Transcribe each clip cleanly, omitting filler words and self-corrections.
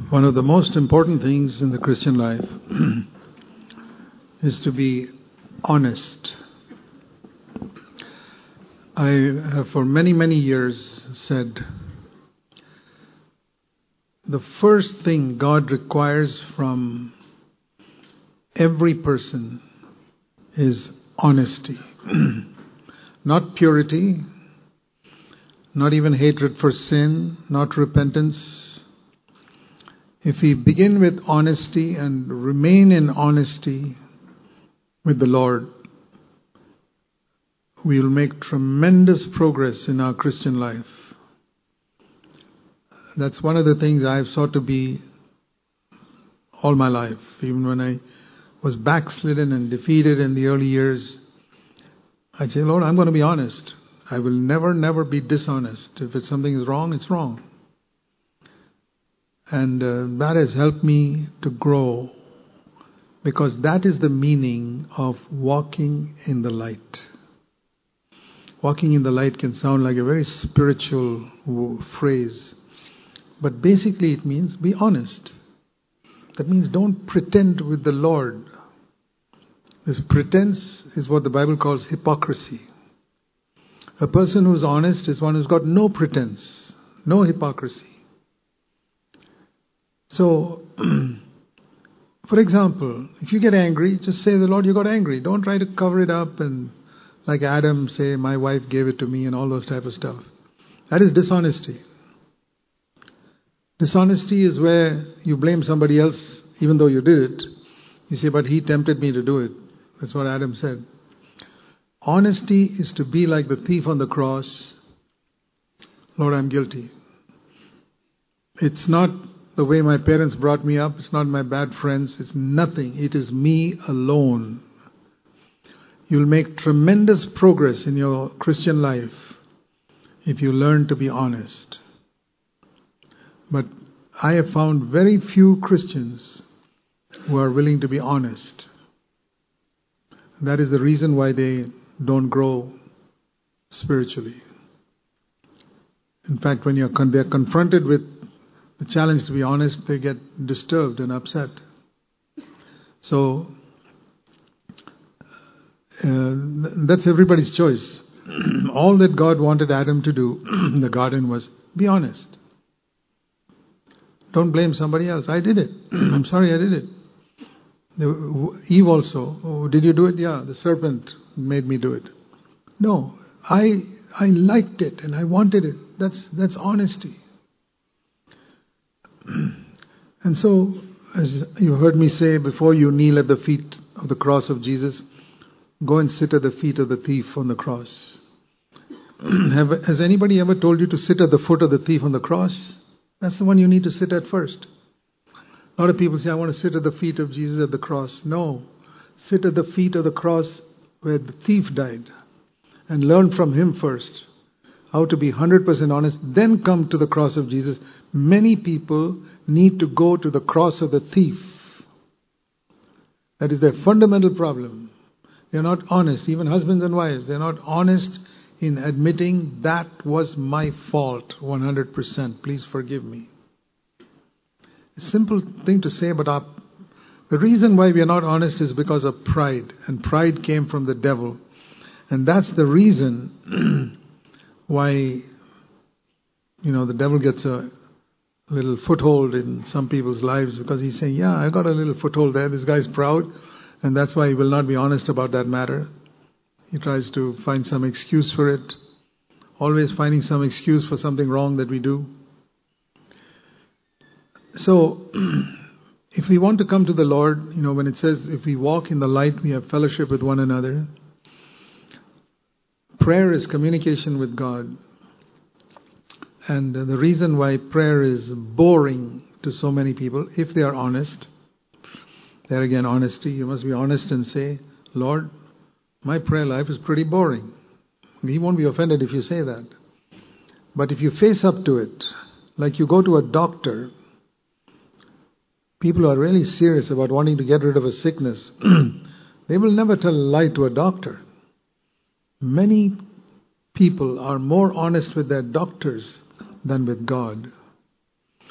One of the most important things in the Christian life is to be honest. I have for many, many years said the first thing God requires from every person is honesty. Not purity, not even hatred for sin, not repentance. If we begin with honesty and remain in honesty with the Lord, we will make tremendous progress in our Christian life. That's one of the things I've sought to be all my life. Even when I was backslidden and defeated in the early years, I'd say, Lord, I'm going to be honest. I will never be dishonest. If it's something is wrong, it's wrong. And that has helped me to grow, because that is the meaning of walking in the light. Walking in the light can sound like a very spiritual phrase, but basically it means be honest. That means don't pretend with the Lord. This pretense is what the Bible calls hypocrisy. A person who's honest is one who's got no pretense, no hypocrisy. So, for example, if you get angry, just say, the Lord, you got angry. Don't try to cover it up and like Adam say, my wife gave it to me and all those type of stuff. That is dishonesty. Dishonesty is where you blame somebody else even though you did it. You say, but he tempted me to do it. That's what Adam said. Honesty is to be like the thief on the cross. Lord, I'm guilty. It's not the way my parents brought me up. It's not my bad friends. It's nothing. It is me alone. You'll make tremendous progress in your Christian life if you learn to be honest. But I have found very few Christians who are willing to be honest. That is the reason why they don't grow spiritually. In fact, when they're confronted with the challenge to be honest, they get disturbed and upset. So, that's everybody's choice. All that God wanted Adam to do in the garden was be honest. Don't blame somebody else. I did it. I'm sorry I did it. Eve also. Oh, did you do it? Yeah, the serpent made me do it. No, I liked it and I wanted it. That's honesty. And so, as you heard me say, before you kneel at the feet of the cross of Jesus, go and sit at the feet of the thief on the cross. Has anybody ever told you to sit at the foot of the thief on the cross? That's the one you need to sit at first. A lot of people say, I want to sit at the feet of Jesus at the cross. No. Sit at the feet of the cross where the thief died and learn from him first how to be 100% honest, then come to the cross of Jesus. Many people need to go to the cross of the thief. That is their fundamental problem. They are not honest, even husbands and wives. They are not honest in admitting that was my fault 100%. Please forgive me. A simple thing to say, but the reason why we are not honest is because of pride. And pride came from the devil. And that's the reason why, the devil gets a little foothold in some people's lives, because he's saying, yeah, I got a little foothold there. This guy's proud, and that's why he will not be honest about that matter. He tries to find some excuse for it, always finding some excuse for something wrong that we do. So, if we want to come to the Lord, when it says, if we walk in the light, we have fellowship with one another. Prayer is communication with God. And the reason why prayer is boring to so many people, if they are honest, there again, honesty, you must be honest and say, Lord, my prayer life is pretty boring. He won't be offended if you say that. But if you face up to it, like you go to a doctor, people are really serious about wanting to get rid of a sickness. They will never tell a lie to a doctor. Many people are more honest with their doctors than with God.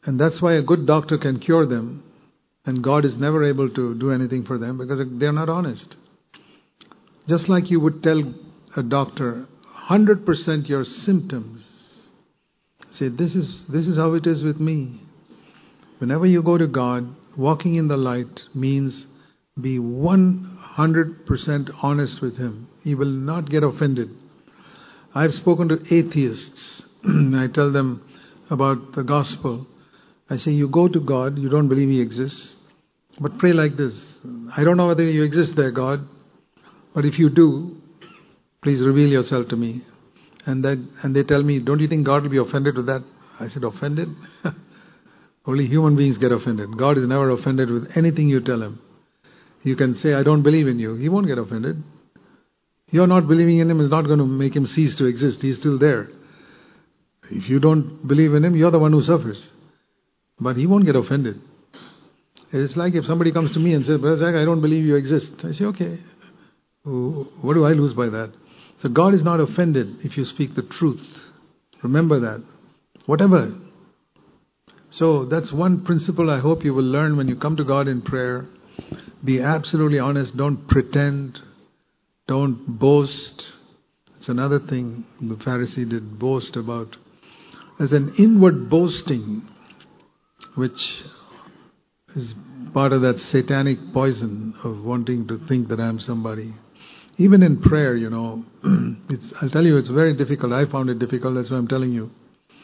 And that's why a good doctor can cure them, and God is never able to do anything for them because they're not honest. Just like you would tell a doctor 100% your symptoms. Say, this is how it is with me. Whenever you go to God, walking in the light means be 100% honest with Him. He will not get offended. I've spoken to atheists. I tell them about the gospel. I say, you go to God, you don't believe He exists, but pray like this. I don't know whether you exist there, God, but if you do, please reveal yourself to me. And they tell me, don't you think God will be offended with that? I said, offended? Only human beings get offended. God is never offended with anything you tell Him. You can say, I don't believe in you. He won't get offended. Your not believing in Him is not going to make Him cease to exist. He's still there. If you don't believe in Him, you're the one who suffers. But He won't get offended. It's like if somebody comes to me and says, Brother Zach, I don't believe you exist. I say, okay. What do I lose by that? So God is not offended if you speak the truth. Remember that. Whatever. So that's one principle I hope you will learn when you come to God in prayer. Be absolutely honest. Don't pretend. Don't boast. It's another thing the Pharisee did boast about. There's an inward boasting which is part of that satanic poison of wanting to think that I'm somebody. Even in prayer, I'll tell you, it's very difficult. I found it difficult, that's why I'm telling you.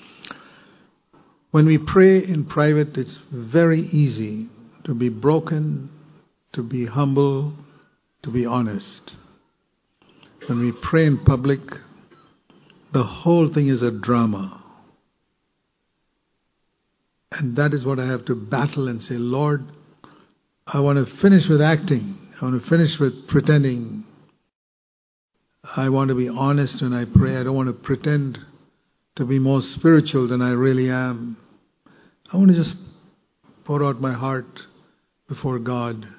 When we pray in private, it's very easy to be broken, to be humble, to be honest. When we pray in public, the whole thing is a drama. And that is what I have to battle and say, Lord, I want to finish with acting. I want to finish with pretending. I want to be honest when I pray. I don't want to pretend to be more spiritual than I really am. I want to just pour out my heart before God.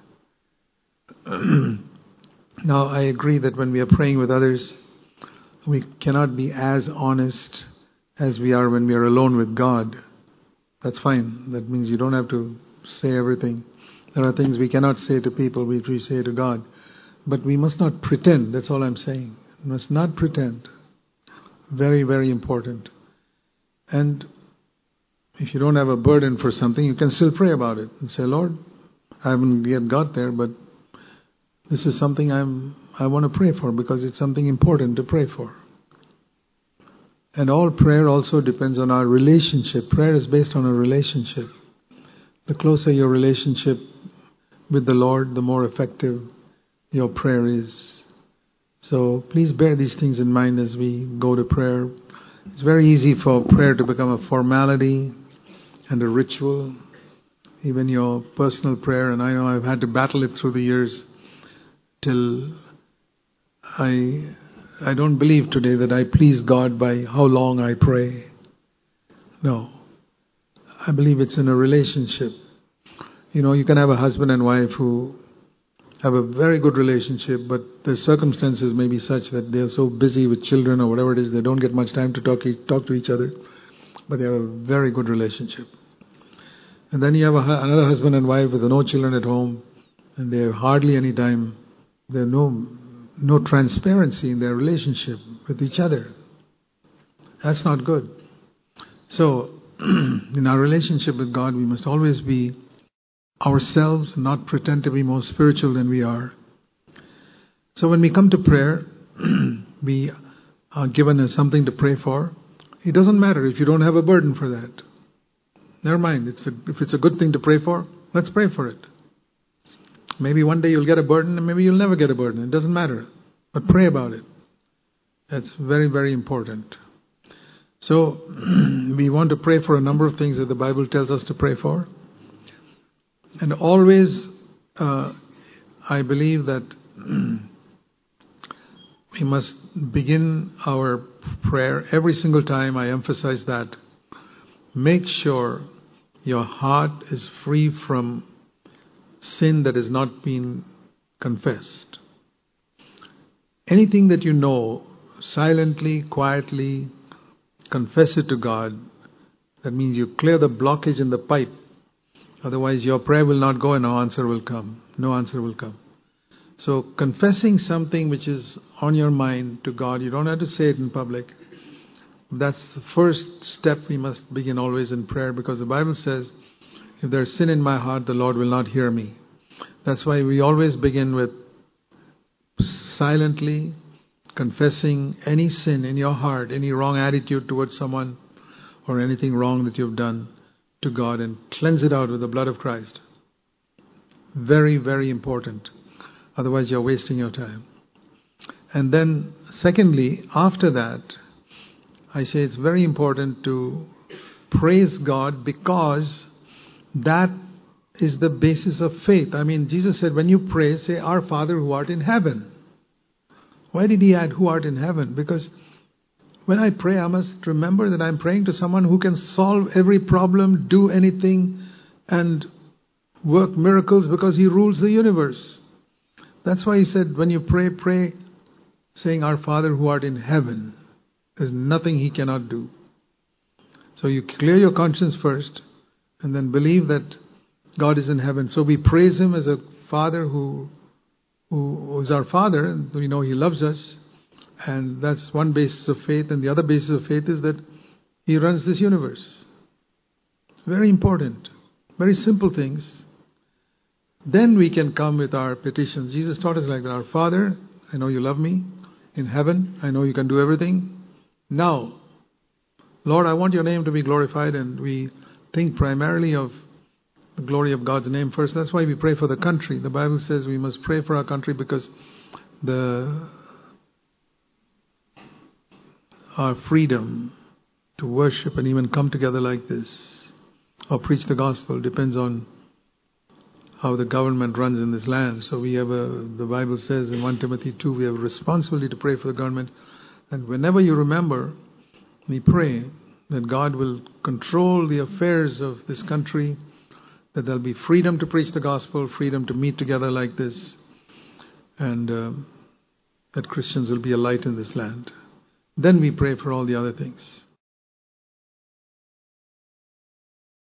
Now, I agree that when we are praying with others, we cannot be as honest as we are when we are alone with God. That's fine. That means you don't have to say everything. There are things we cannot say to people which we say to God. But we must not pretend. That's all I'm saying. We must not pretend. Very, very important. And if you don't have a burden for something, you can still pray about it and say, Lord, I haven't yet got there, but this is something I want to pray for because it's something important to pray for. And all prayer also depends on our relationship. Prayer is based on a relationship. The closer your relationship with the Lord, the more effective your prayer is. So please bear these things in mind as we go to prayer. It's very easy for prayer to become a formality and a ritual. Even your personal prayer, and I know I've had to battle it through the years till I don't believe today that I please God by how long I pray. No. I believe it's in a relationship. You can have a husband and wife who have a very good relationship, but the circumstances may be such that they are so busy with children or whatever it is, they don't get much time to talk to each other, but they have a very good relationship. And then you have another husband and wife with no children at home, and they have hardly any time. There's no transparency in their relationship with each other. That's not good. So, in our relationship with God, we must always be ourselves, not pretend to be more spiritual than we are. So when we come to prayer, we are given something to pray for. It doesn't matter if you don't have a burden for that. Never mind. If it's a good thing to pray for, let's pray for it. Maybe one day you'll get a burden and maybe you'll never get a burden. It doesn't matter. But pray about it. That's very, very important. So we want to pray for a number of things that the Bible tells us to pray for. And always I believe that we must begin our prayer every single time. I emphasize that. Make sure your heart is free from sin that has not been confessed. Anything that you know, silently, quietly, confess it to God. That means you clear the blockage in the pipe. Otherwise your prayer will not go and no answer will come. No answer will come. So confessing something which is on your mind to God, you don't have to say it in public. That's the first step we must begin always in prayer, because the Bible says, if there is sin in my heart, the Lord will not hear me. That's why we always begin with silently confessing any sin in your heart, any wrong attitude towards someone or anything wrong that you've done to God, and cleanse it out with the blood of Christ. Very, very important. Otherwise you're wasting your time. And then secondly, after that, I say it's very important to praise God, because that is the basis of faith. I mean, Jesus said, when you pray, say, Our Father who art in heaven. Why did he add who art in heaven? Because when I pray, I must remember that I'm praying to someone who can solve every problem, do anything, and work miracles, because he rules the universe. That's why he said, when you pray, pray saying, Our Father who art in heaven. There's nothing he cannot do. So you clear your conscience first, and then believe that God is in heaven. So we praise him as a Father who is our Father, and we know he loves us. And that's one basis of faith. And the other basis of faith is that he runs this universe. Very important. Very simple things. Then we can come with our petitions. Jesus taught us like that. Our Father, I know you love me. In heaven, I know you can do everything. Now, Lord, I want your name to be glorified, and we think primarily of the glory of God's name first. That's why we pray for the country. The Bible says we must pray for our country because our freedom to worship and even come together like this or preach the gospel depends on how the government runs in this land. So we have the Bible says in 1 Timothy 2, we have a responsibility to pray for the government. And whenever you remember, we pray that God will control the affairs of this country, that there'll be freedom to preach the gospel, freedom to meet together like this, and that Christians will be a light in this land. Then we pray for all the other things.